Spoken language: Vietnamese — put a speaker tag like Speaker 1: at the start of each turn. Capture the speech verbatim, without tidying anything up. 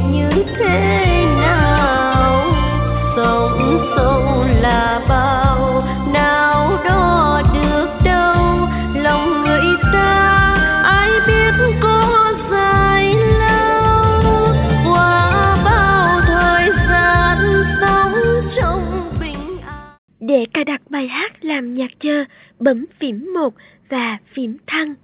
Speaker 1: như thế nào, sống sâu là bao nào đo được đâu, lòng người ta ai biết có dài lâu, qua bao thời gian sống trong bình an.
Speaker 2: Để cài đặt bài hát làm nhạc chờ, bấm phím một và phím thăng.